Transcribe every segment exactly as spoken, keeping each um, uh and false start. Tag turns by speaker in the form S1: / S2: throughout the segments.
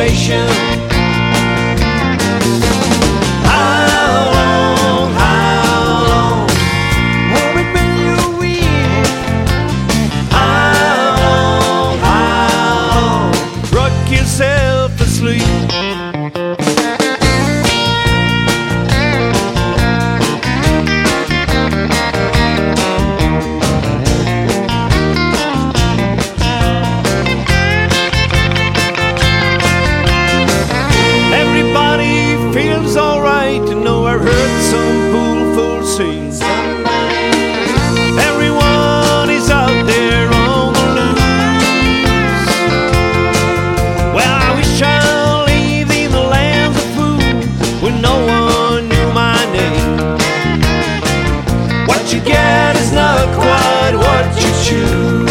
S1: destination. How long, how long, woman, will you weep? How long, how long, rock yourself to sleep. Feels alright to know I heard some pool full scene. Everyone is out there on the loose. Well, I wish I lived in the lands of food where no one knew my name. What you get is not quite what you choose.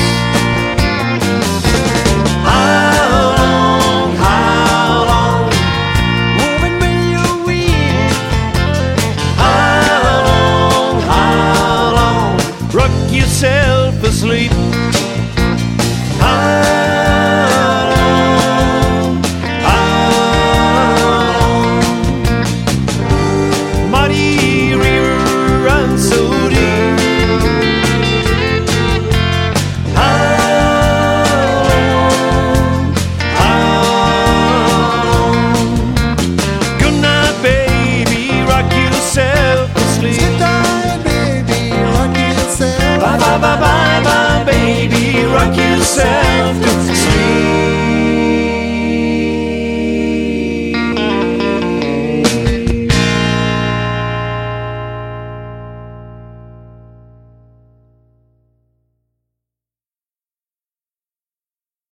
S1: Yourself asleep. How long, how long, muddy river runs so deep. How long, how long, good night, baby, rock yourself asleep. Bye, bye, bye, bye, baby, rock yourself.